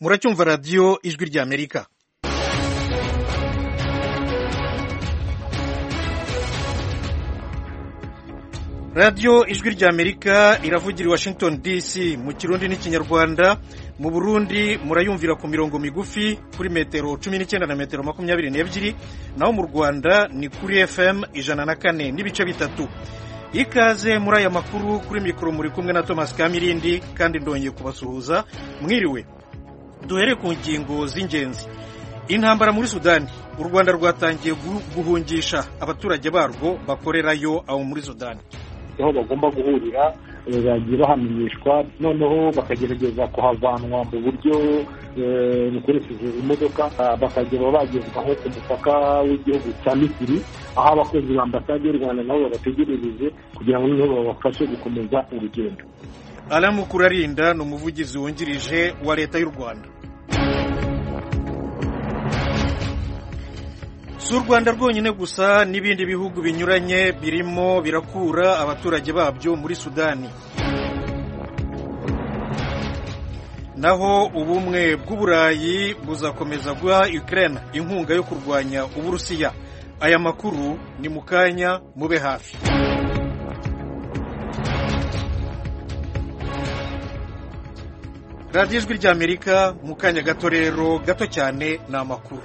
muracyumva radiyo ijwi ry'Amerika. radiyo ijwi ry'Amerika iravugira i Washington DC mu kirundi n'ikinyarwanda. mu Burundi murayumvira ku mirongo migufi kuri metero 19 na metero 22, naho mu Rwanda ni kuri FM 104 n'ibice bitatu. Ikaze muri aya makuru, kuri mikoro muri kumwe na Thomas Kamirindi kandi ndongeye kubasuhuza. Mwiriwe. Duhere ku ngingo z'ingenzi. Intambara muri Sudani, u Rwanda rwatangiye guhungisha abaturage barwo bakorerayo aho muri Sudani. Aho bagomba guhurira bagiye bahamenyeshwa, noneho bakagerageza kuhavanwa mu buryo bukoresheje imodoka, bakagera bagezwa nko ku mupaka w'igihugu cya Misiri, aho abakozi ba ambasade y'u Rwanda nabo babategerereje kugira ngo niho babafashe gukomeza urugendo. Alain Mukurarinda ni umuvugizi wungirije wa leta y'u Rwanda. Si u Rwanda rwonyine gusa, n'ibindi bihugu binyuranye birimo birakura abaturage babyo muri Sudani. Naho ubumwe bw'Uburayi buzakomeza guha Ukraine inkunga yo kurwanya Uburusiya. Aya makuru ni mu kanya, mube hafi. radiyo ijwi ry'Amerika, mu kanya gato rero, gato cyane, ni amakuru.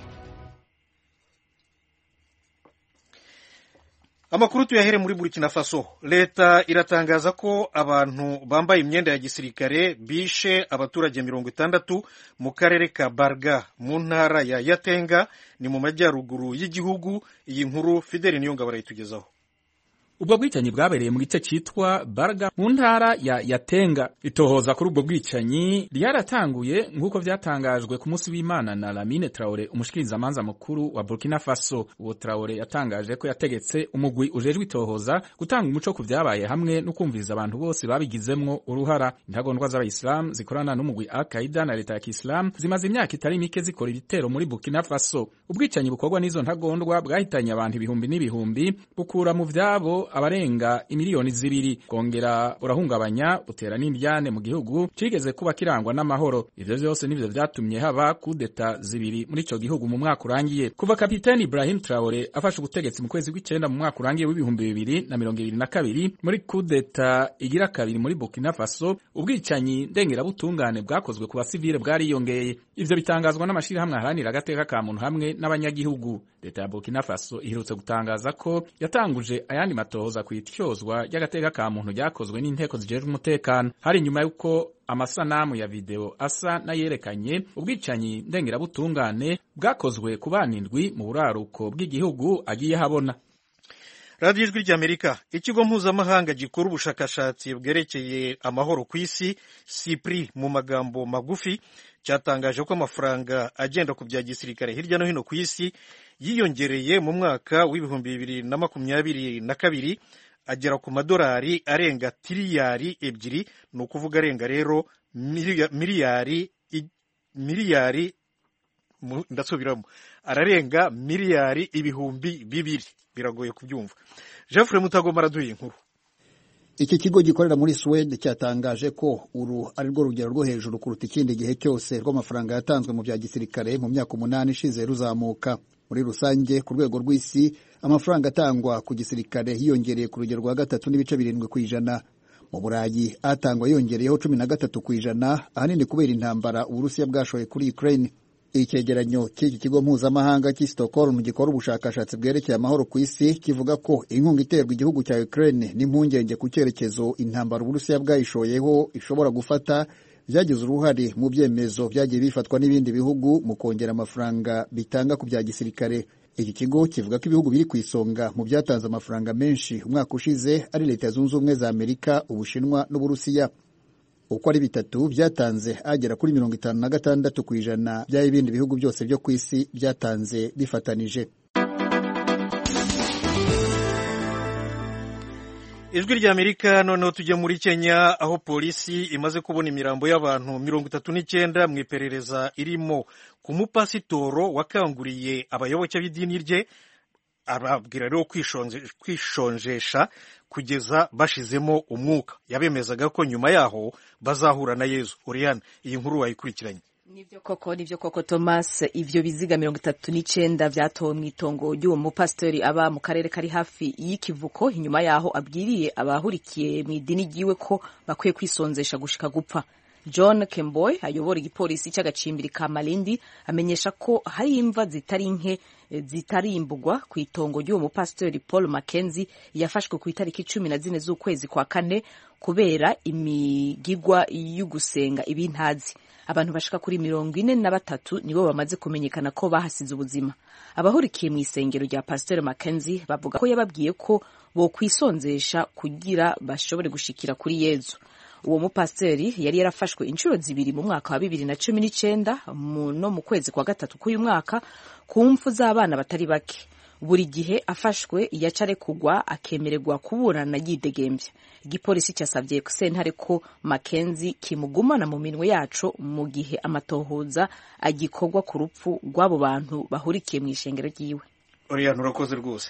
Amakuru tuyahere muri Burkina Faso. Leta iratangaza ko abantu bambaye imyenda ya gisirikare bishe abaturage 60 mu karere ka Barga mu ntara ya Yatenga, ni mu majyaruguru y'igihugu. Iyi nkuru Fideli Niyongabo arayitugezaho. Ubwo bwicanyi bwabereye mu gice cyitwa Barga mu ntara ya Yatenga. Itohoza kuri ubwo bwicanyi ryaratanguye nk'uko vyatangajwe ku munsi w'Imana na Lamine Traoré, umushikirizamanza mukuru wa Burkina Faso. Uwo Traoré yatangaje ko yategetse umugwi ujejwe itohoza gutanga umuco ku vyabaye hamwe no kumviriza abantu bose babigizemwo uruhara. Intagondwa z'Abayisilamu zikorana n'umugwi Al-Qaeda na leta ya Kiislamu zimaze imyaka itari mike zikora ibitero muri Burkina Faso. Ubwicanyi bukorwa n'izo ntagondwa bwahitanye abantu ibihumbi n'ibihumbi, bukura mu vyabo abarenga imiliyoni 2, kongera urahungabanya utera n'indyane mu gihugu cigeze kuba kirangwa n'amahoro. Ivyo vyose nivyo vyatumye haba kudeta 2 muri ico gihugu mu mwaka urangiye. Kuva Kapiteni Ibrahim Traoré afashe ubutegetsi mu kwezi kw'icenda mu mwaka urangiye w'ibihumbi 2022, muri kudeta igira kabiri muri Burkina Faso, ubwicanyi ndengerabutungane bwakozwe ku basivile bwariyongeye. Ivyo bitangazwa n'amashirahamwe aharanira agateka ka muntu hamwe n'abanyagihugu. Leta ya Burkina Faso iherutse gutangaza ko yatanguje ayandi matohoza ku ityozwa ry'agateka ka muntu ryakozwe n'inteko zijejwe umutekano. Hari nyuma y'uko amasanamu ya video asa n'ayerekanye ubwicanyi ndengerabutungane bwakozwe ku bana 7 mu buraruko bw'igihugu agiye habona. radiyo ijwi ry'Amerika. Ikigo mpuzamahanga gikora ubushakashatsi bwerekeye amahoro ku isi, CIPRI mu magambo magufi, cyatangaje ko amafaranga agenda ku bya gisirikare hirya no hino ku isi yiyongereye mu mwaka w'ibihumbi 2022, agera ku madolari arenga tiriyari 2, ni ukuvuga arenga rero miliyari ndasubiramo, ararenga miliyari 200. Biragoye kubyumva. Jeffrey Mutagoma araduye inkuru. Iki kigo gikorera muri Sweden cyatangaje ko uru ari rwo rugero rwo hejuru kuruta ikindi gihe cyose rw'amafaranga yatanzwe mu bya gisirikare mu myaka 8 ishize ruzamuka. Muri rusange ku rwego rw'isi amafaranga atangwa ku gisirikare hiyongereye ku rugero rwa 3.7%. Mu Burayi atangwa yongereyeho 13%, ahanini kubera intambara Uburusiya bwashoye kuri Ukraine. Icyegeranyo cy'iki kigo mpuzamahanga cy'i Stockholm gikora ubushakashatsi bwerekeye amahoro ku isi kivuga ko inkunga iterwa igihugu cya Ukraine n'impungenge ku cyerekezo intambara Uburusiya bwayishoyeho ishobora gufata byagize uruhare mu byemezo byagiye bifatwa n'ibindi bihugu mu kongera amafaranga bitanga ku bya gisirikare. Iki kigo kivuga ko ibihugu biri ku isonga mu byatanze amafaranga menshi umwaka ushize ari Leta Zunze Ubumwe za Amerika, Ubushinwa n'Uburusiya. Uko ari bitatu byatanze agera kuri 56% by'ibindi bihugu byose byo ku isi byatanze bifatanije. Ijwi ry'Amerika. Noneho tujye muri Kenya, aho polisi imaze kubona imirambo y'abantu 39 mu iperereza irimo ku mupasitoro wakanguriye abayoboke b'idini rye, ababwira rero kwishonjesha kugeza bashizemo umwuka. Yabemezaga ko nyuma yaho bazahura na Yezu. Oriane, iyi nkuru wayikurikiranye. Nivyo koko Thomas, ivyo biziga 39 vyatowe mw'itongo ry'uwo mupastori aba mu karere kari hafi y'ikivuko, inyuma yaho abwiriye abahurikiye mw'idini ryiwe ko bakwiye kwisonzesha gushika gupfa. John Kemboy ayobora igipolisi c'agacimbiri ka Malindi amenyesha ko hari imva zitari nke zitarimbugwa ku itongo ry'uwo mupastori Paul Mackenzie yafashwe ku itariki 14 z'ukwezi kwa kane kubera imigigwa y'ugusenga ibintazi. Abantu bashika kuri 43 nibo bamaze kumenyekana ko bahasize ubuzima. Abahurikiye mu isengero rya Pastor Mackenzie bavuga ko yababwiye ko bo kwisonzesha kugira bashobore gushikira kuri Yezu. Uwo mupasiteri yari yarafashwe inshuro zibiri mu mwaka wa 2019 no mu kwezi kwa gatatu k'uyu mwaka ku mfu z'abana batari bake. Buri gihe afashwe yacare kugwa akemererwa kuburana yidegembye. Igipolisi cyasavye sentare ko Mackenzie kimugumana mu minwe yaco mu gihe amatohoza agikorwa ku rupfu rw'abo bantu bahurikiye mu ishengero ryiwe. Oriana urakoze rwose.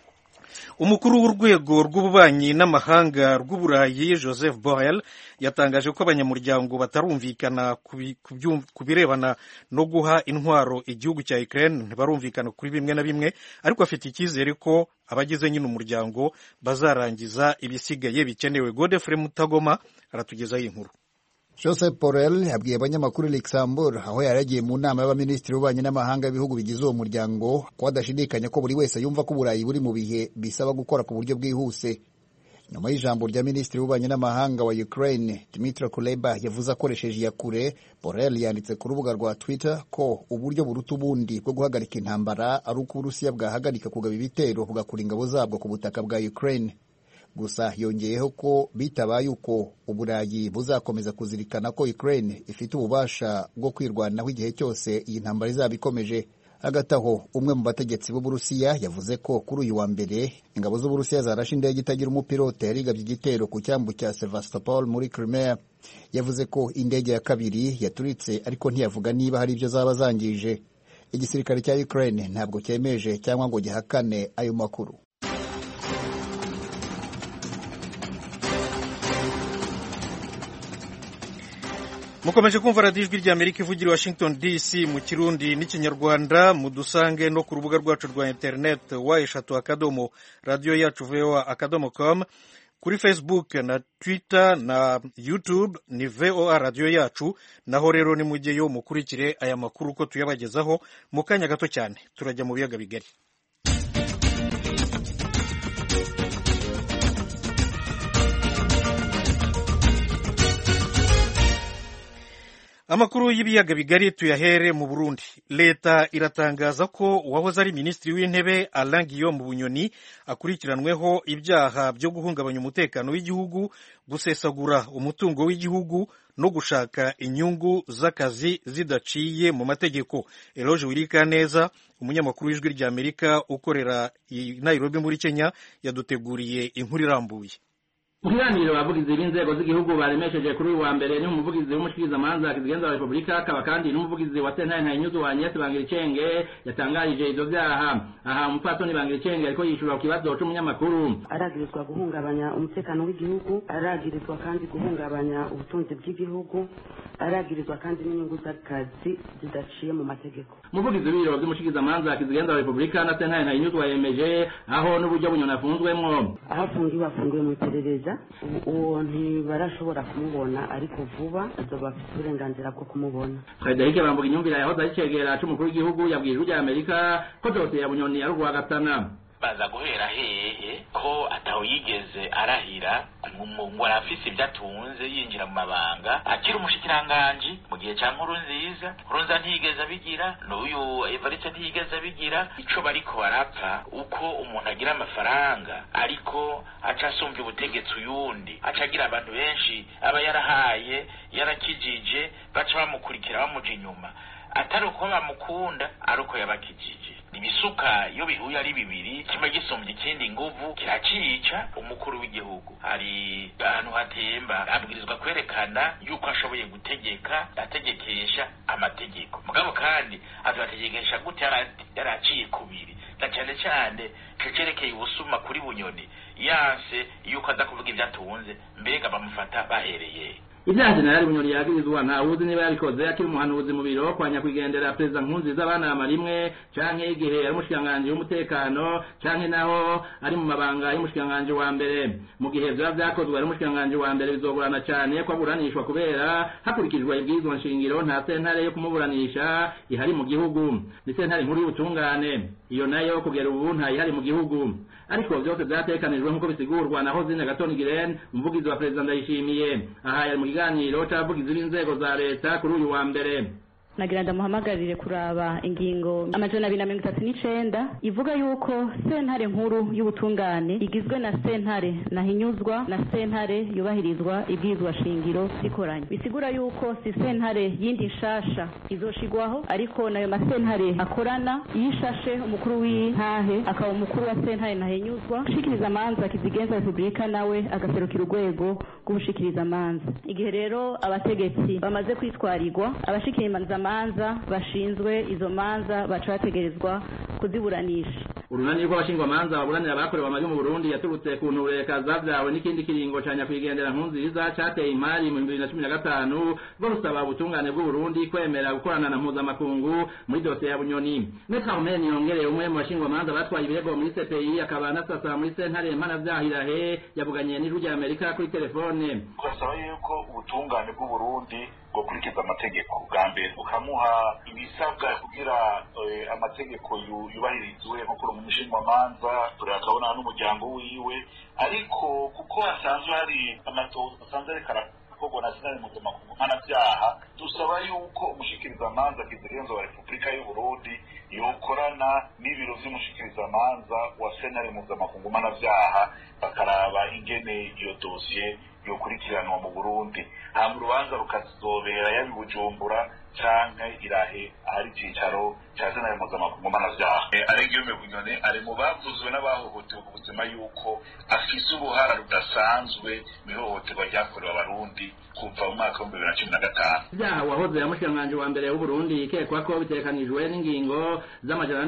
Umukuru w'urwego rw'ububanyi n'amahanga rw'Uburayi Joseph Borrell yatangaje ko abanyamuryango batarumvikana ku birebana no guha intwaro igihugu cya Ukraine, ntibarumvikana kuri bimwe na bimwe, ariko afite icyizere ko abagize nyine umuryango bazarangiza ibisigaye bikenewe. Godefrey Mutagoma aratugezaho inkuru. Joseph Borrell yabwiye abanyamakuru Luxembourg aho yaragiye mu nama y'abaminisitiri b'ububanyi n'amahanga b'ibihugu bigize uwo muryango ko adashidikanya ko buri wese yumva ko Uburayi buri mu bihe bisaba gukora ku buryo bwihuse. Nyuma y'ijambo rya minisitiri w'ububanyi n'amahanga wa Ukraine Dmytro Kuleba yavuze akoresheje iyakure, Borrell yanditse ku rubuga rwa Twitter ko uburyo buruta ubundi bwo guhagarika intambara ari uko Uburusiya bwahagarika kugaba ibitero bugakura ingabo zabwo ku butaka bwa Ukraine. Gusa yongeyeho ko bitabaye uko Uburayi buzakomeza kuzirikana ko Ukraine ifite ububasha bwo kwirwanaho igihe cyose iyi ntambara izaba ikomeje. Hagati aho umwe mu bategetsi b'Uburusiya yavuze ko kuri uyu wa mbere ingabo z'Uburusiya zarashe indege itagira umupilote yarigabye igitero ku cyambu cya Sevastopol muri Crimea. Yavuze ko indege ya kabiri yaturitse ariko ntiyavuga niba hari ibyo zaba zangije. Igisirikare cya Ukraine ntabwo cyemeje cyangwa ngo gihakane ayo makuru. Mukomeje kumva radiyo ijwi ry'Amerika ivugira Washington DC mu Kirundi n'Ikinyarwanda. Mudusange no ku rubuga rwacu rwa internet wa radio yacu voa.com, kuri Facebook na Twitter na YouTube ni VOA radio yacu. Naho rero ni mujyeyo mukurikire aya makuru ko tuyabagezaho mu kanya gato cyane. Turajya mu biyaga bigari. Amakuru y'ibiyaga bigari tuyahere mu Burundi. Leta iratangaza ko uwahoze ari minisitiri w'intebe Alain Guillaume Bunyoni akurikiranweho ibyaha byo guhungabanya umutekano w'igihugu, gusesagura umutungo w'igihugu no gushaka inyungu z'akazi zidaciye mu mategeko. Eloge Wirikaneza, umunyamakuru w'ijwi ry'Amerika ukorera i Nairobi muri Kenya, yaduteguriye inkuru irambuye. Mukiraniro abavugizi b'inzego z'igihugu baremesheje kuri uwa mbere ni umuvugizi w'umushikirizamanza kizigenza wa Republika akaba kandi n'umuvugizi wa sentare Ntahinyuzwa wa Agnes Bangiricenge yatangarije ivyo vyaha. Aha umupatoni Bangiricenge ariko yishura ku kibazo c'umunyamakuru. Aragirizwa guhungabanya umutekano w'igihugu, aragirizwa kandi guhungabanya ubutunzi bw'igihugu, aragirizwa kandi n'inyungu z'akazi zidaciye mu mategeko. Umuvugizi w'ibiro vy'umushikirizamanza kizigenza wa Republika na sentare Ntahinyuzwa yemeje aho n'uburyo Bunyoni afunzwemwo. Afungiwe mu iperereza, uwo ntibarashobora kumubona ariko vuba azoba afite uburenganzira bwo kumubona. Frederic Bambuga inyumvira yahoze ari cegera c'umukuru w'igihugu yabwiye ijwi ry'Amerika ko dosiye ya Bunyoni ari urwagatana. Baza guhera hehe ko ataho yigeze arahira ngo arafise ibyo atunze yinjira mu mabanga akiri umushikiranganji mu gihe cya Nkurunziza. Nkurunziza ntiyigeze abigira, n'uyu Evariste ntiyigeze abigira. Ico bariko barapfa uko umuntu agira amafaranga ariko aca asumbya ubutegetsi uyundi, aca agira abantu benshi aba yarahaye yarakijije baca bamukurikira bamuja inyuma, atari uko bamukunda ari uko yabakijije. Ibisuka iyo bihuye ari bibiri kimwe gisumbye ikindi nguvu kiracica. Umukuru w'igihugu ari ahantu hatemba, abwirizwa kwerekana yuko ashoboye gutegeka ategekesha amategeko, mugabo kandi azategekesha gute yaraciye kubiri, na cyane cyane cerekeye ubusuma kuri Bunyoni yanse yuko aza kuvuga ibyo atunze, mbega bamufata bahereye ibyaha Generali Bunyoni yagirizwa ntawuzi niba yabikoze akiri umuhanuzi mu biro kwa nyakwigendera Perezida Nkurunziza abanama rimwe canke igihe ari umushikiranganji w'umutekano canke naho ari mu mabanga y'umushikiranganji wa mbere. Mu gihe vya vyakozwe ari umushikiranganji wa mbere bizogorana cane ko aburanishwa kubera hakurikijwe ibwirizwa nshingiro nta sentare yo kumuburanisha ihari mu gihugu, ni sentare nkuru y'ubutungane, iyo nayo kugera ubu ntayihari mu gihugu. Ariko vyose vyatekanijwe nk'uko bisigurwa na Hozine Gatoni-Girene, umuvugizi wa Perezida Ndayishimiye. Aha yari mu kiganiro c'abavugizi b'inzego za leta kuri uyu wa mbere. nagira ndamuhamagarire kuraba ingingo amajana 239 ivuga yuko sentare nkuru y'ubutungane igizwe na sentare nahinyuzwa na sentare yubahirizwa ibwirizwa shingiro zikoranye. Bisigura yuko si sentare yindi nshasha izoshigwaho, ariko nayo masentare akorana yishashe umukuru w'intahe akaba umukuru wa sentare nahinyuzwa, ushikiriza amanza kizigenza Republika nawe agaserukira urwego rw'ubushikiriza amanza. Igihe rero abategetsi bamaze kwitwarirwa, abashikiriza manza bashinzwe izo manza baca bategerezwa kuziburanisha. Urunani rw'abashingwa manza baburanira abakorewe amabi mu Burundi yaturutse ku ntureka zavyawe n'ikindi kiringo ca nyakwigendera Nkurunziza cateye imari mu 2015 bwo rusaba ubutungane bw'u Burundi kwemera gukorana na mpuzamakungu muri dosiye ya Bunyoni. Metameni yongereye umwe mu bashingwa manza batwaye ibirego muri CPI akaba anasasa muri sentare mpanavyaha yavuganye n'ijwi rya Amerika kuri telefone. Twasaba yuko ubutungane bw'u Burundi gukurikiza amategeko bwa mbere ukamuha ibisabwa kugira amategeko yubahirizwe nko kuri umushingamanza turakabona n'umuryango wiwe, ariko kuko hasanzwe hari amatoza asanzwe rekara koko na sentare mpuzamakungu mpanavyaha, dusaba yuko umushikirizamanza kizigenza wa Republika y'u Burundi yokorana n'ibiro vy'umushikirizamanza wa sentare mpuzamakungu mpanavyaha bakaraba ingene iyo dosiye yokurikiranwa mu Burundi, hama urubanza rukazobera yabi Bujumbura canke irahe ahari icicaro ca sentare mpuzamakungu mpanavyaha. Arengeyo Bunyoni ari mu bavuzwe n'abahohotewe ku buzima yuko afise uruhara rudasanzwe mw'ihohoterwa ryakorewe abarundi kuva mu mwaka wa 2015. Vyaha wahoze yamushikiranganje wa mbere w'u Burundi ikekwa ko bitekanijwe n'ingingo z'amajana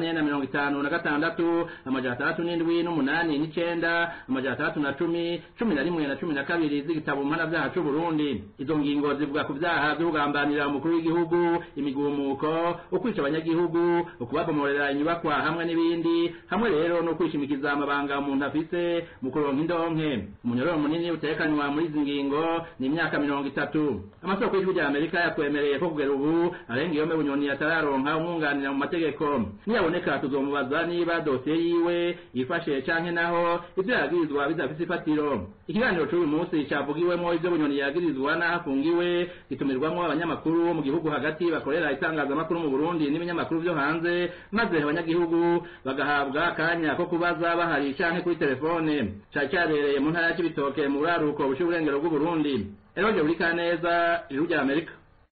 456, amajana 307 n'umunani n'icenda, amajana 310, 11 na 12 z'igitabo mpanavyaha c'u Burundi. Izo ngingo zivuga ku vyaha vy'ugambanira umukuru w'igihugu, imigumuko, ukwica abanyagihugu, ukubabomorera inyubakwa hamwe n'ibindi, hamwe rero no kwishimikiza amabanga umuntu afise mu kuronka indonke. Umunyororo munini utekanywa muri izi ngingo ni imyaka 30. Amasoko y'ijwi rya Amerika yakwemereye ko kugera ubu Arengeyo Bunyoni yatararonka umwunganira mu mategeko. Niyaboneka tuzomubaza niba dosiye yiwe yifashe canke naho ivyo yagirizwa bizafise ifatiro. Ikiganiro c'uyu munsi cavugiwemwo ivyo Bunyoni yagirizwa n'ahafungiwe gitumirwamwo abanyamakuru mu gihugu hagati bakorera itangazamakuru mu Burundi n'ibinyamakuru vyo hanze, maze abanyagihugu bagahabwa akanya ko kubaza bahari canke kuri telefone. Cacarereye mu ntara y'Ibitoke mu buraruko bushy'uburengero bw'u Burundi. Eroje urika neza ijwi rya Amerika.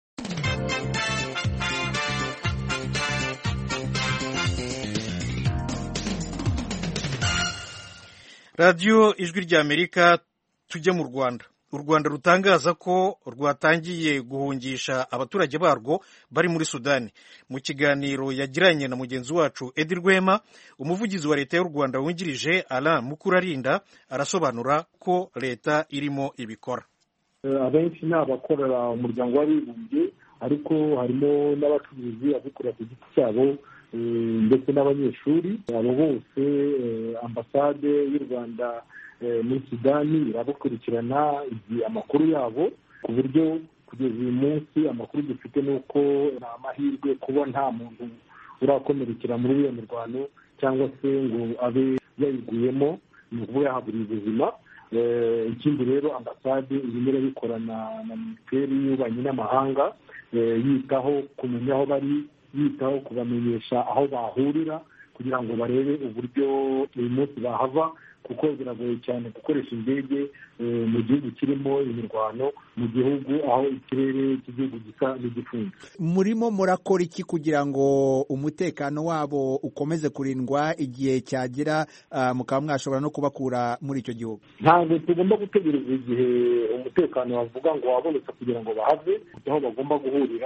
Radio ijwi rya Amerika. Tujye mu Rwanda. U Rwanda rutangaza ko rwatangiye guhungisha abaturage barwo bari muri Sudani. Mu kiganiro yagiranye na mugenzi wacu Edi Rwema, umuvugizi wa leta y'u Rwanda wungirije Alain Mukurarinda arasobanura ko leta irimo ibikora. Abenshi ni abakorera umuryango w'abibumbye, ariko harimo n'abacuruzi abikorera ku giti cyabo ndetse n'abanyeshuri. Abo bose ambasade y'u Rwanda muri Sudani irabakurikirana amakuru yabo, ku buryo kugeza uyu munsi amakuru dufite ni uko nta mahirwe kuba nta muntu urakomerekera muri iyo mirwano cyangwa se ngo abe yayiguyemo, ni ukuvuga yahaburiye ubuzima. Ikindi rero ambasade irimo irabikorana na Minisiteri y'Ububanyi n'Amahanga, yitaho kumenya aho bari, yitaho kubamenyesha aho bahurira kugira ngo barebe uburyo uyu munsi bahava, kuko biragoye cyane gukoresha indege mu gihugu kirimo imirwano, mu gihugu aho ikirere cy'igihugu gisa n'igifunze. Murimo murakora iki kugira ngo umutekano wabo ukomeze kurindwa igihe cyagera mukaba mwashobora no kubakura muri icyo gihugu? Ntabwo tugomba gutegereza igihe umutekano wavuga ngo wabonetse kugira ngo bahave, aho bagomba guhurira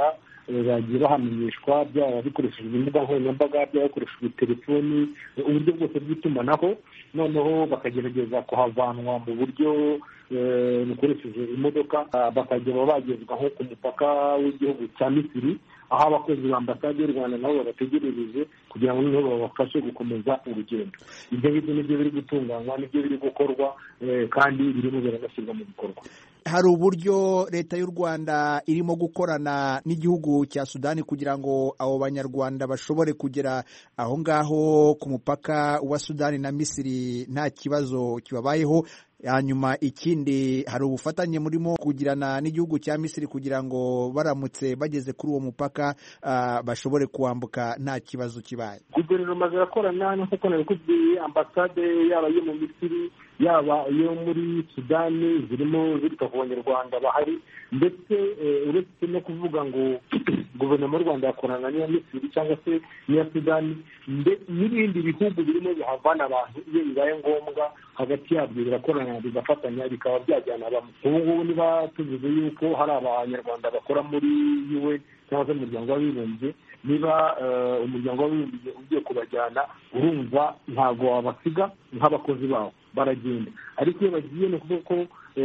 bagiye bahamenyeshwa, byaba bikoreshejwe imbuga nkoranyambaga, byaba bikoreshejwe telefoni, uburyo bwose bw'itumanaho, noneho bakagerageza kuhavanwa mu buryo bukoresheje imodoka, bakagera bagezwa nko ku mupaka w'igihugu cya Misiri, aho abakozi ba ambasade y'u Rwanda nabo babategerereje kugira ngo noneho babafashe gukomeza urugendo. Ibyo ngibyo nibyo biri gutunganywa, nibyo biri gukorwa, kandi birimo biranashyirwa mu bikorwa. Hari uburyo leta y'u Rwanda irimo gukorana n'igihugu cya Sudani kugira ngo abo banyarwanda bashobore kugera aho ngaho ku mupaka wa Sudani na Misiri nta kibazo kibabayeho. Hanyuma ikindi, hari ubufatanye murimo kugirana n'igihugu cya Misiri kugira ngo baramutse bageze kuri uwo mupaka bashobore kuwambuka nta kibazo kibaye. Guverinoma zirakorana nk'uko nabikubwiye, ambasade yaba yo mu Misiri yaba iyo muri Sudani zirimo zita ku banyarwanda bahari, ndetse uretse no kuvuga ngo guverinoma y'u Rwanda yakorana n'iya Misiri cyangwa se n'iya Sudani, n'ibindi bihugu birimo bihavana abantu iyo bibaye ngombwa, hagati yabyo birakorana bigafatanya bikaba byajyana bamwe. Ubu ngubu niba tuvuze yuko hari abanyarwanda bakora muri UN cyangwa se umuryango w'abibumbye, niba umuryango w'abibumbye ugiye kubajyana, urumva ntabwo wabasiga nk'abakozi bawo, baragenda. Ariko iyo bagiye ni ukuvuga ko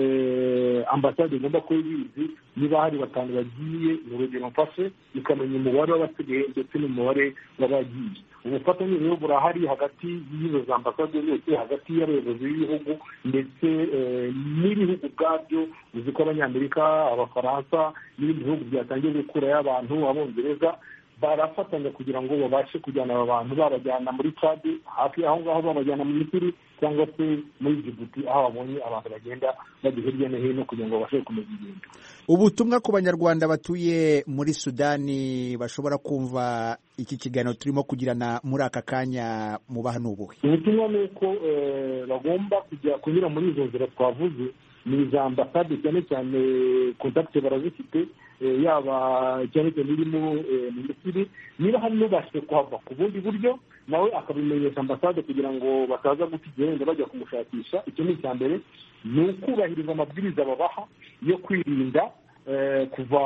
ambasade igomba kuba ibizi, niba hari batanu bagiye, ni urugero mfashe, ikamenya umubare w'abasigaye ndetse n'umubare w'abagiye. Ubufatanye rero burahari hagati y'izo za ambasade zose, hagati y'abayobozi b'ibihugu ndetse n'ibihugu ubwabyo. Uzi ko Abanyamerika, Abafaransa n'ibindi bihugu byatangiye gukurayo abantu, Abongereza barafatanya kugira ngo babashe kujyana aba bantu, babajyana muri Chad hafi aho ngaho, babajyana mu Misiri cyangwa se muri Djibouti, aho babonye abantu bagenda bajya hirya no hino kugira ngo babashe gukomeza ingendo. Ubutumwa ku banyarwanda batuye muri Sudani bashobora kumva iki kiganiro turimo kugirana muri aka kanya mubaha n'ubuhe? Ubutumwa ni uko bagomba kujya kunyura muri izo nzira twavuze, ni za ambasade cyane cyane kontakite barazifite, yaba cyane cyane irimo mu Misiri. Niba hari n'ubashije kuhava ku bundi buryo, nawe akabimenyesha ambasade kugira ngo bataza guta igihe wenda bajya kumushakisha. Icyo ni icya mbere, ni ukubahiriza amabwiriza babaha yo kwirinda kuva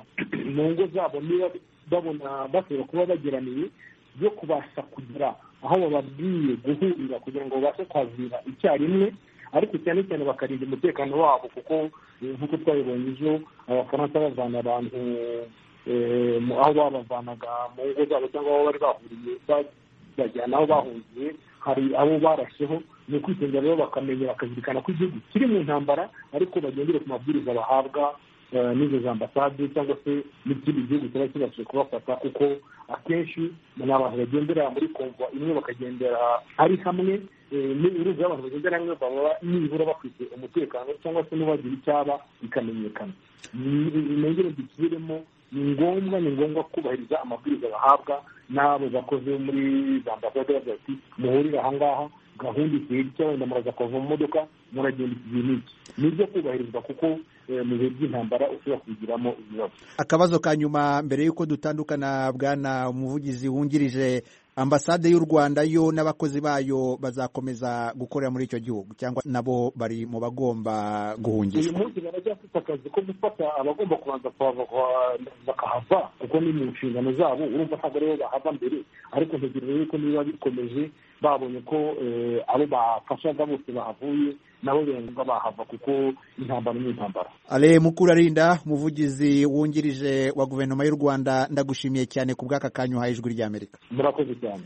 mu ngo zabo, niba babona bashobora kuba bageraniye, yo kubasha kugira aho bababwiye guhurira kugira ngo babashe kwazira icyarimwe, ariko cyane cyane bakarinda umutekano wabo, kuko nk'uko twabibonye ejo Abafaransa bavana abantu aho babavanaga mu ngo zabo cyangwa aho bari bahuriye bajyana aho bahungiye, hari abo barasheho. Ni ukwitondera rero, bakamenya bakazirikana ko igihugu kiri mu ntambara, ariko bagendere ku mabwiriza bahabwa n'izo za ambasade cyangwa se n'ikindi gihugu kiba kibashije kubafata, kuko akenshi ni abantu bagendera muri konvo imwe, bakagendera ari hamwe. N'uruzi y'abantu bagendera hamwe baba nibura bafite umutekano, cyangwa se n'ubagira icyaba bikamenyekana. Nongere dusubiremo, ni ngombwa kubahiriza amabwiriza bahabwa n'abo bakoze muri za ambasade, bavuga ati muhurire aha ngaha, gahunda igihe cyangwa wenda muraza kuva mu modoka muragenda igihe n'iki. Ni ibyo kubahirizwa, kuko mu bihe by'intambara ushobora kubigiramo ibibazo. Akabazo ka nyuma mbere y'uko dutandukana, bwana umuvugizi wungirije, ambasade y'u Rwanda yo n'abakozi bayo bazakomeza gukorera muri icyo gihugu cyangwa nabo bari mu bagomba guhungishwa? Uyu munsi baracyafite akazi ko gufata abagomba kubanza bakahava, kuko ni mu nshingano zabo. Urumva ntabwo aribo bahava mbere, ariko ntegereje yuko niba bikomeje babonye ko abo bafashaga bose bahavuye, nabo benga bahava, kuko intambara ni intambara. Ale Mukurarinda, umuvugizi wungirije wa guverinoma y'u Rwanda, ndagushimiye cyane ku bw'aka kanya uhaye Ijwi ry'Amerika. Murakoze cyane.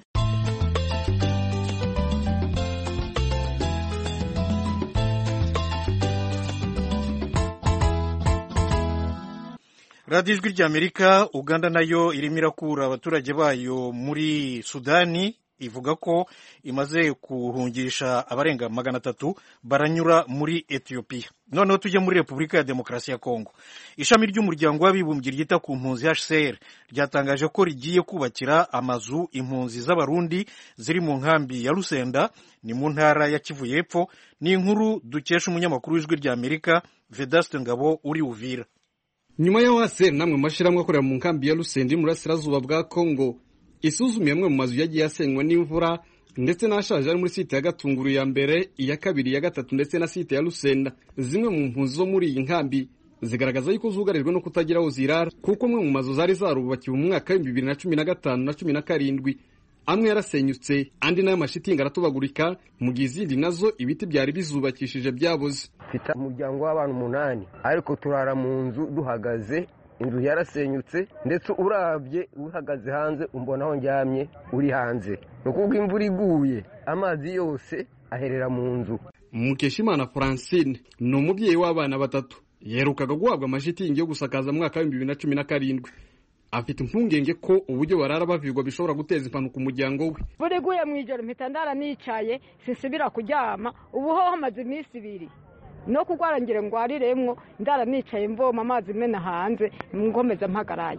radiyo Ijwi ry'Amerika. Uganda nayo irimo irakura abaturage bayo muri Sudani, ivuga ko imaze kuhungisha abarenga 300 baranyura muri Ethiopia. Noneho tujye muri Repubulika ya Demokarasi ya Kongo. Ishami ry'umuryango w'abibumbye ryita ku mpunzi HCR ryatangaje ko rigiye kubakira amazu impunzi z'abarundi ziri mu nkambi ya Lusenda, ni mu ntara ya Kivu y'Epfo. Ni inkuru dukesha umunyamakuru w'Ijwi ry'Amerika Vedaste Ngabo uri Uvira. Nyuma ya HCR namwe mashiramwe akorera mu nkambi ya Lusenda muri Burasirazuba bwa Kongo, isuzumye amwe mu mazu yagiye asenywa n'imvura ndetse n'ashaje ari muri site ya Gatunguru ya mbere, iya kabiri, ya gatatu ndetse na site ya Lusenda. Zimwe mu mpunzi zo muri iyi nkambi zigaragaza yuko zugarijwe no kutagira aho zirara kuko amwe mu mazu zari zarubakiwe mu mwaka w'ibihumbi 2015 na 17 amwe yarasenyutse andi nayo amashitingi aratobagurika mu gihe izindi nazo ibiti byari bizubakishije byaboze. Mfite umuryango w'abantu 8 ariko turara mu nzu duhagaze, inzu yarasenyutse ndetse urabye uhagaze hanze umbona aho njyamye uri hanze, nukuvuga imvura iguye amazi yose aherera mu nzu. Mukeshimana Francine ni umubyeyi w'abana 3 yerukaga guhabwa amashitingi yo gusakaza mu mwaka wa 2017. Afite impungenge ko uburyo barara bavigwa bishobora guteza impanuka umuryango we. Buri guye mu ijoro mpita ndara nicaye sinsubira kuryama, ubu ho hamaze iminsi 2 no kugwarangire ngwariremwo ndara nicaye mvoma amazi mena hanze ngomeza mpagaraye.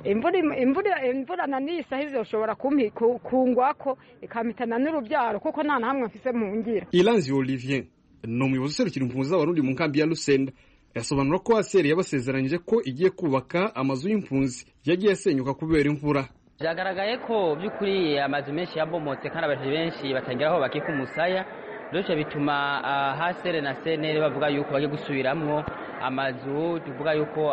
Imvura na nisa hizoshobora kungwako ikamitana n'urubyaro kuko nta na hamwe mfise mu ngira. Ilanzi Olivier no muyobozi serukira impunzi z'abarundi mu nkambi ya Lusenda yasobanura ko ASR yabasezeranyije ko igiye kubaka amazu y'impunzi yagiye asenyuka kubera imvura. Byagaragaye ko by'ukuri amazu menshi yabomotse kandi abantu benshi batangiraho bakika umusaya, rero bituma ASR na CNL bavuga yuko bagiye gusubiramwo amazu, tuvuga yuko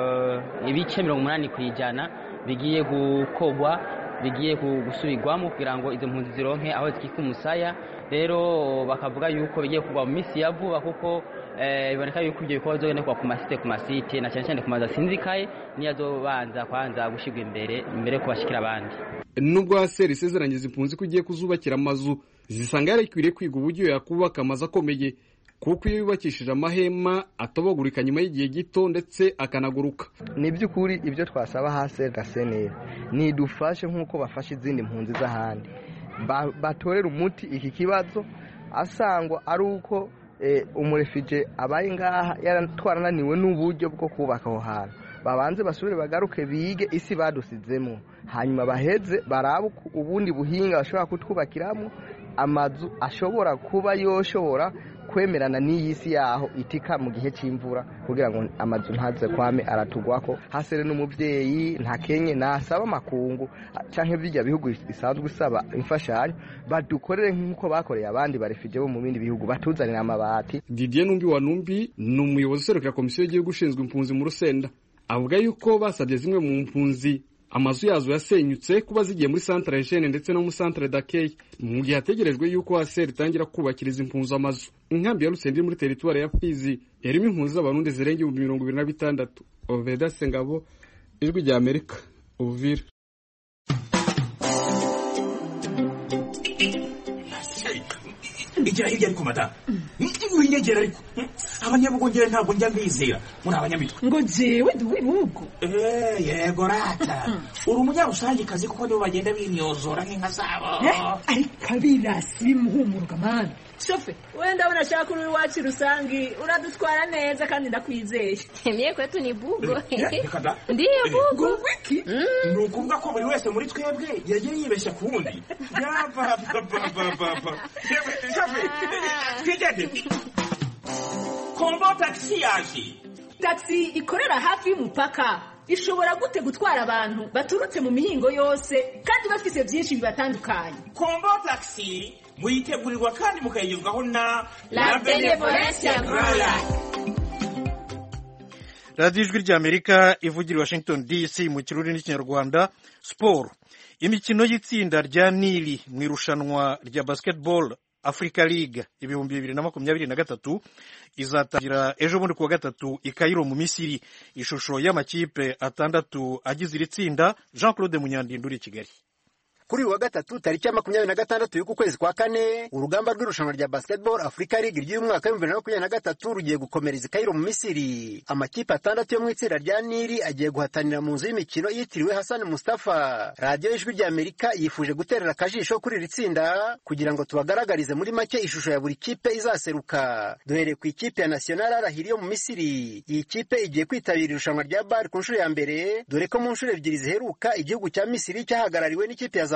ibice 80% bigiye gukogwa, bigiye gusubirwamo kugira ngo izo mpunzi zironke aho zikika umusaya. Rero bakavuga yuko bigiye kugwa mu misi ya vuba kuko iboneka yuko ibyo bikorwa bizogenda ku masite na cyane ku mazu sinzikaye niyo azobanza kwanza gushigwa imbere ko bashikira abandi. Nubwo ASR isezeranyije impunzi ko igiye kuzubakira amazu, zisanga yarakwiriye kwiga uburyo yakubaka amazu akomeye kuko iyo yubakishije amahema atobagurika nyuma y'igihe gito ndetse akanaguruka. Ni by'ukuri ibyo twasaba ASR na CNL ni dufashe nk'uko bafashe izindi mpunzi z'ahandi, batorera umuti iki kibazo asangwa ari uko umurefije abaye ngaha yaratwarananiwe n'uburyo bwo kubaka aho hantu, babanze basubire bagaruke bige isi badusizemo, hanyuma baheze barabe ubundi buhinga bashobora kutwubakiramo amazu ashobora kuba yoshobora kwemerana n'iyi si yaho itika mu gihe cy'imvura kugira ngo amazu ntaze kwame aratugwako. ASR n'umubyeyi nta kenye nasaba makungu canke bijya bihugu isanzwe isaba imfashanyo badukorere nk'uko bakoreye abandi barefije bo mu bindi bihugu batuzanira amabati. Didier Numbi wa Numbi ni umuyobozi serukira komisiyo y'igihugu ushinzwe impunzi mu Rusenda, avuga yuko basabye zimwe mu mpunzi amazu yazo yasenyutse kuba zigiye muri centre Eugene ndetse no mu centre d'accueil mu gihe hategerejwe yuko ASR itangira kubakiriza impunzi amazu. Inkambi ya Lusenda muri territoire ya Fizi yarimo impunzi z'abarundi zirenga 26,000. Oveda Sengabo, Ijwi rya Amerika, Uvira. Igira hirya ariko mata winyegera ariko abanyabugongera ntabwo njya mbizera muri abanyamitwe ngo jewe duwe bugo yego rata uri umunyarusange kazi kuko nibo bagenda bimyozora nk'inka zabo ariko abirasi bimuhumuruka mana shofe wenda unashaka uri wacu rusangi uradutwara neza kandi ndakwizeye mie kwetu ni bugo ndiye bugo wiki ni ukuvuga ko buri wese muri twebwe yagiye yibeshya ku wundi yababa shofe twigende kombo taxi yaje. Taxi ikorera hafi y'umupaka ishobora gute gutwara abantu baturutse mu mihingo yose kandi bafise byinshi bibatandukanye. Kombo taxi muyitegurirwa kandi mukayigezwaho na La Benevolencia Royal. Radio Ijwi rya Amerika ivugira Washington DC mu kirundi n'ikinyarwanda. Sport, imikino y'itsinda rya Nili mu irushanwa rya basketball Africa League 2023 izatangira ejo bundi kuwa gatatu i Cairo mu Misiri. Ishusho y'amakipe 6 agize iri tsinda. Jean Claude Munyandindu uri Kigali. Kuri wa gatatu tariki ya 26 y'uku kwezi kwa kane urugamba rw'irushanwa rya basketball Africa League ry'umwaka wa 2023 rugiye gukomereza Cairo mu Misiri. Amakipe 6 yo mu itsinda rya Nili agiye guhatanira mu nzu y'imikino yitiriwe Hassan Mustafa. Radio Ijwi rya Amerika yifuje guterera akajisho kuri iri tsinda kugira ngo tubagaragarize muri make ishusho ya buri kipe izaseruka. Duhere ku ikipe ya National Al-Ahli yo mu Misiri. Iyi kipe igiye kwitabira irushanwa rya BAL ku nshuro ya mbere, dore ko mu nshuro ebyiri ziheruka igihugu cya Misiri cyahagarariwe n'ikipe ya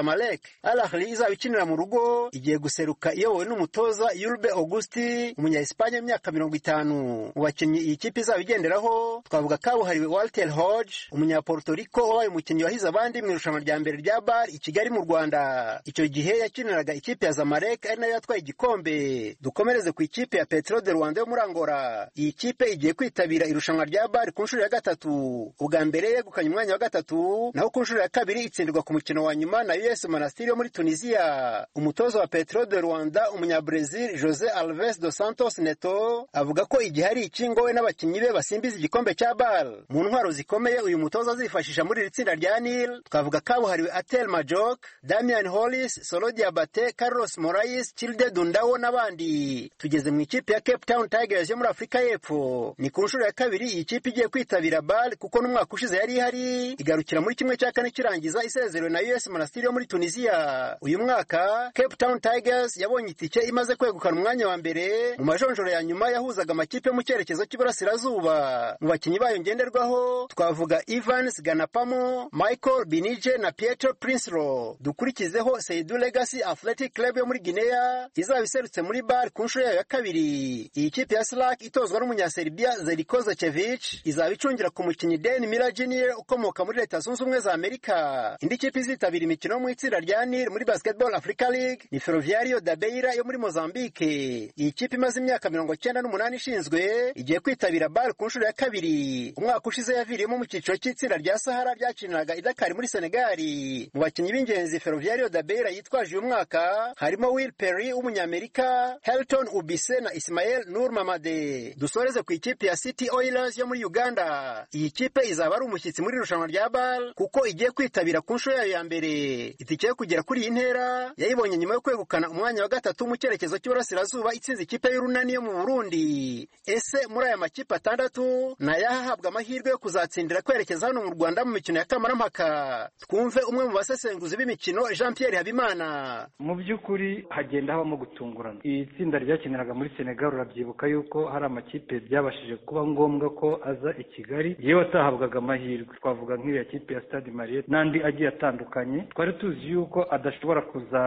Zamalek. Al Ahly izaba ikinira mu rugo igiye guseruka iyobowe n'umutoza Yulbe Augusti umunya-Espanye w'imyaka 50. Mu bakinnyi iyi kipe izaba igenderaho twavuga kabuhariwe Walter Hodge umunya-Puerto Rico wabaye umukinnyi wahize abandi mu irushanwa rya mbere rya BAL i Kigali mu Rwanda. Icyo gihe yakiniraga ikipe ya Zamalek ari nayo yatwaye igikombe. Dukomereze ku ikipe ya Petro de Rwanda yo muri Angola. Iyi kipe igiye kwitabira irushanwa rya BAL ku nshuro ya gatatu. Ubwa mbere yegukanye umwanya wa gatatu, naho ku nshuro ya kabiri itsindirwa ku mukino wa nyuma na US Monastir yo muri Tunisia. Umutoza wa Petro de Rwanda umunya-Brazil Jose Alves dos Santos Neto avuga ko igihe ari ikingo we n'abakinnyi be basimbiza igikombe cya BAL. Mu ntwaro zikomeye uyu mutoza azifashisha muri iri tsinda rya Nil twavuga kabuhariwe Atel Majok, Damian Hollis, Solo Diabate, Carlos Morais, Childe Dundao n'abandi. Tugeze mu ikipe ya Cape Town Tigers yo muri Afrika y'Epfo. Ni ku nshuro ya kabiri iyi kipe igiye kwitabira BAL kuko n'umwaka ushize yari ihari igarukira muri kimwe cya kane kirangiza isezerewe na US Monastir yo muri Tunisia. Uyu mwaka Cape Town Tigers yabonye itike imaze kwegukana umwanya wa mbere mu majonjoro ya nyuma yahuzaga amakipe mu cyerekezo cy'iburasirazuba. Mu bakinnyi bayo ngenderwaho twavuga Evans Ganapamo, Michael Binije na Pietro Prinslo. Dukurikizeho Seydou Legacy Athletic Club yo muri Guinea izaba iserutse muri BAL ku nshuro yayo ya kabiri. Iyi kipe ya Slack itozwa n'umunya-Serbia Zeljko Zečević izaba icungira ku mukinnyi Dan Miller Jr. ukomoka muri Leta Zunze Ubumwe za Amerika. Indi kipe izitabira imikino mu itsinda rya Nil muri Basketball Africa League ni Ferroviario da Beira yo muri Mozambique. Iyi kipe imaze imyaka 98 ishinzwe igiye kwitabira BAL ku nshuro ya kabiri. Umwaka ushize yaviriyemo mu cyiciro cy'itsinda rya Sahara ryakiniraga i Dakar muri Senegal. Mu bakinnyi b'ingenzi Ferroviario da Beira yitwaje uyu mwaka harimo Will Perry w'umunyamerika, Helton Ubise na Ismael Nur Mamade. Dusoreze ku ikipe ya City Oilers yo muri Uganda. Iyi kipe izaba ari umushyitsi muri irushanwa rya BAL kuko igiye kwitabira ku nshuro yayo ya mbere. Itike yo kugera kuri iyi ntera yayibonye nyuma yo kwegukana umwanya wa gatatu mu cyerekezo cy'iburasirazuba itsinze ikipe y'Urunani yo mu Burundi. Ese muri aya makipe atandatu nayahabwa amahirwe yo kuzatsindira kwerekeza hano mu Rwanda mu mikino ya kamarampaka? Twumve umwe mu basesenguzi b'imikino Jean Pierre Habimana. Mu by'ukuri hagenda habamo gutungurana. Iyi tsinda ryakiniraga muri Senegal urabyibuka yuko hari amakipe byabashije kuba ngombwa ko aza i Kigali yewe atahabwaga amahirwe. Twavuga nk'iriya kipe ya Stade Mariette n'andi agiye atandukanye. Twari tuzi yuko adashobora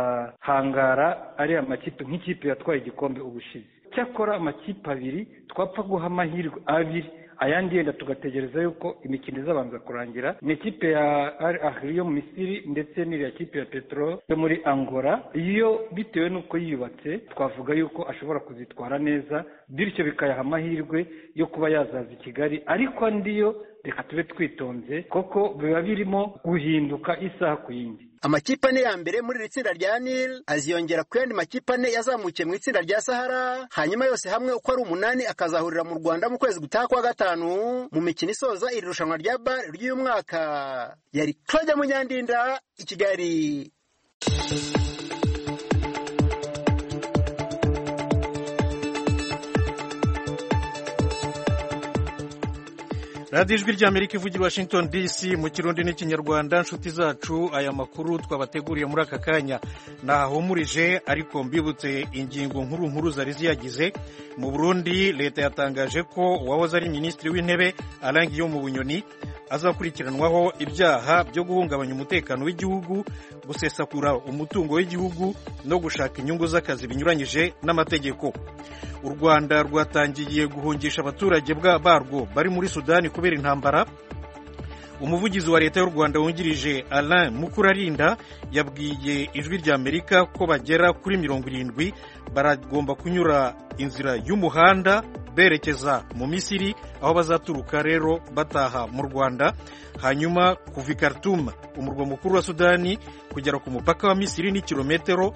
kuzahangara ari amakipe nk'ikipe yatwaye igikombe ubushize. Cyakora amakipe abiri twapfa guha amahirwe abiri, ayandi yenda tugategereza yuko imikino izabanza kurangira. Ni ikipe ya Al Ahly yo mu Misiri ndetse n'iriya kipe ya Petro yo muri Angola. Iyo bitewe n'uko yiyubatse twavuga yuko ashobora kuzitwara neza, bityo bikayaha amahirwe yo kuba yazaza i Kigali. Ariko ndiyo reka tube twitonze koko biba birimo guhinduka isaha ku yindi. Amakipe ane ya mbere muri iri tsinda rya Nil aziyongera ku yandi makipe ane yazamukiye mu itsinda rya Sahara, hanyuma yose hamwe uko ari 8 akazahurira mu Rwanda mu kwezi gutaha kwa gatanu mu mikino isoza iri rushanwa rya BAL ry'uyu mwaka. Yari Claude Munyandinda i Kigali. radiyo ijwi ry'Amerika ivugira Washington DC mu kirundi n'ikinyarwanda. Nshuti zacu, aya makuru twabateguriye muri aka kanya nahumurije, ariko mbibutse ingingo nkuru zari ziyagize. Mu Burundi leta yatangaje ko uwahoze ari minisitiri w'intebe Alain Guillaume Bunyoni azakurikiranwaho ibyaha byo guhungabanya umutekano w'igihugu, gusesagura umutungo w'igihugu no gushaka inyungu z'akazi binyuranyije n'amategeko. U Rwanda rwatangiye guhungisha abaturage barwo bari muri Sudani kubera intambara. Umuvugizi wa leta y'u Rwanda wungirije Alain Mukurarinda yabwiye ijwi ry'Amerika ko bagera kuri 70 baragomba kunyura inzira y'umuhanda berekeza mu Misiri, aho bazaturuka rero bataha mu Rwanda. Hanyuma kuva i Khartoum, umurwa mukuru wa Sudani, kugera ku mupaka wa Misiri ni kilometero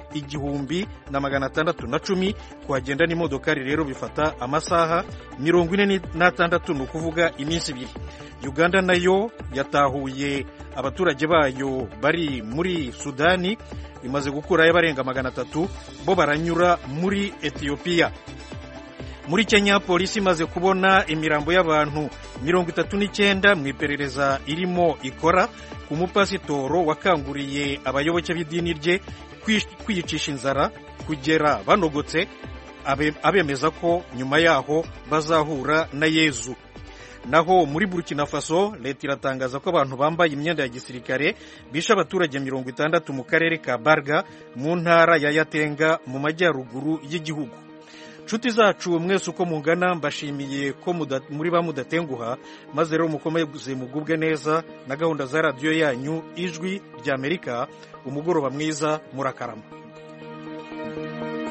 1610. Kuhagenda n'imodokari rero bifata amasaha 46, ni ukuvuga iminsi 2. Uganda nayo yatahuye abaturage bayo bari muri Sudani, imaze gukurayo barenga 300, bo baranyura muri Ethiopia. Muri Kenya polisi imaze kubona imirambo y'abantu 39 mu iperereza irimo ikora ku mupasitoro wakanguriye abayoboke b'idini rye kwiyicisha inzara kugera banogotse, abemeza ko nyuma yaho bazahura na Yezu. naho muri Burkina Faso leta iratangaza ko abantu bambaye imyenda ya gisirikare bishe abaturage 60 mu karere ka Barga mu ntara ya Yatenga mu majyaruguru y'igihugu. Nshuti zacu mwese uko mungana, mbashimiye ko muri ba mudatenguha, maze rero mukomeze mugubwe neza na gahunda za radiyo yanyu Ijwi ry'Amerika. Umugoroba mwiza, murakarama.